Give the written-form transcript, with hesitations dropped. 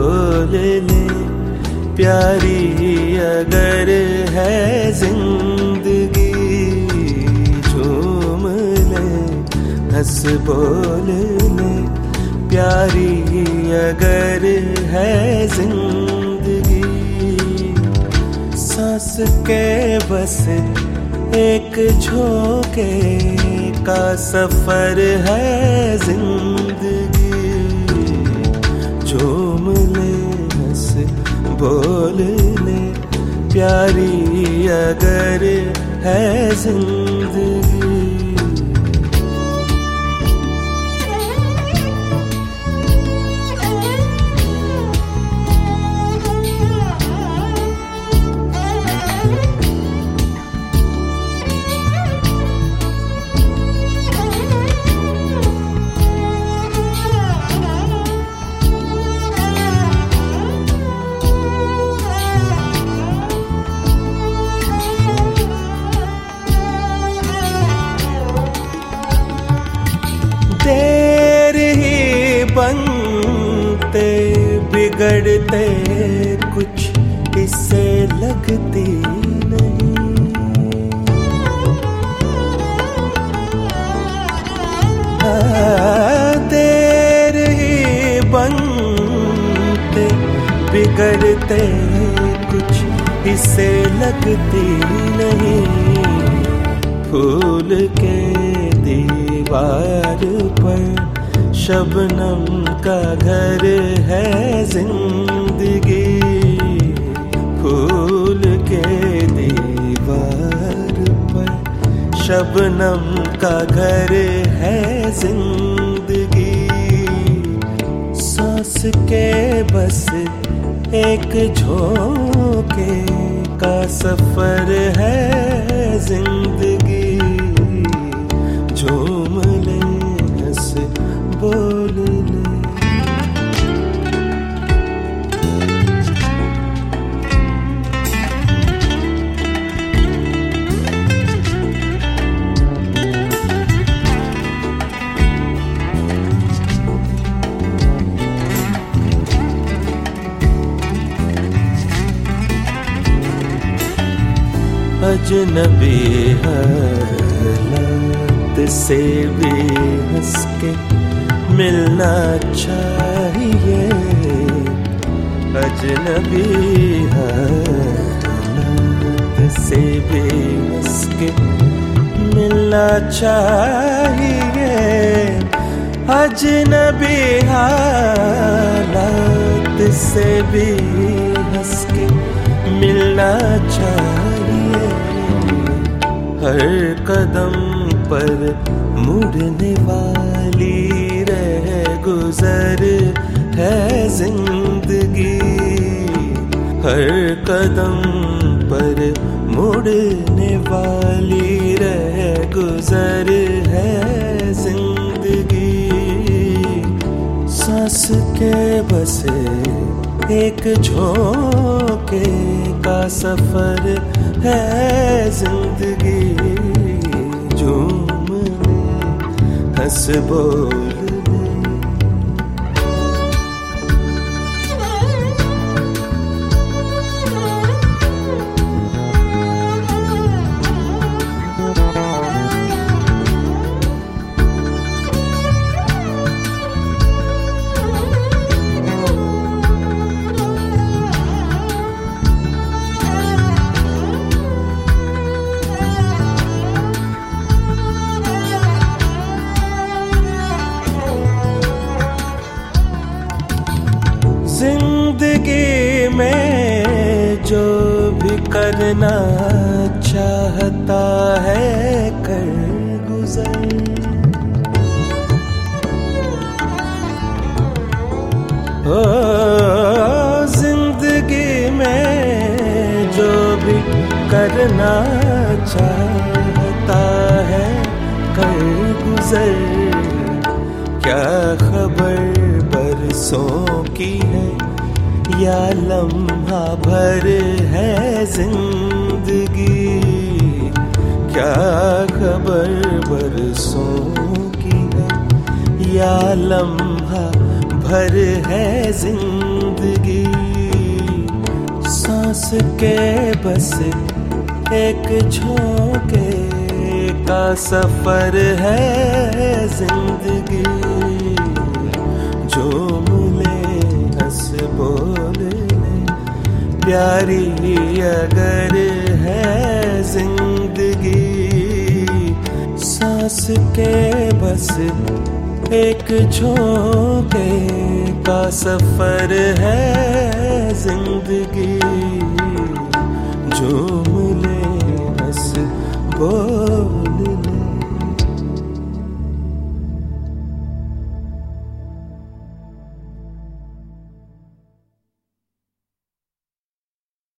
बोल ले प्यारी अगर है जिंदगी, झूम ले हंस बोल ले प्यारी अगर है जिंदगी। सांस के बस एक झोंके का सफर है जिंदगी, झूम ले हंस बोल ले प्यारी अगर है जिंदगी। देर ही बनते बिगड़ते कुछ इससे लगती नहीं, देर ही बनते बिगड़ते कुछ इससे लगती नहीं। फूल के दीवार पर शबनम का घर है जिंदगी, फूल के दीवार पर शबनम का घर है जिंदगी। सांस के बस एक झोंके का सफर है जिंदगी, झूम ले हंस बोल ले। अजनबी हालात से भी हंस के मिलना चाहिए, अजनबी हालात से भी हंस के मिलना चाहिए, अजनबी हालात से भी हंस के मिलना चाहिए। हर कदम पर मुड़ने वाली रह गुजर है जिंदगी, हर कदम पर मुड़ने वाली रह गुजर है जिंदगी। सांस के बसे एक झोंके का सफर है जिंदगी, झूम ले हंस बोल ले। जिंदगी में जो भी करना चाहता है कर गुजर, ओ जिंदगी में जो भी करना चाहता है कर गुजर। क्या खबर बरसों की है या लम्हा भर है जिंदगी, क्या खबर बरसों की है या लम्हा भर है जिंदगी। सांस के बस एक झोंके का सफर है जिंदगी। जो मुले हंस बोल ले प्यारी अगर है जिंदगी। सांस के बस एक झोंके का सफर है जिंदगी।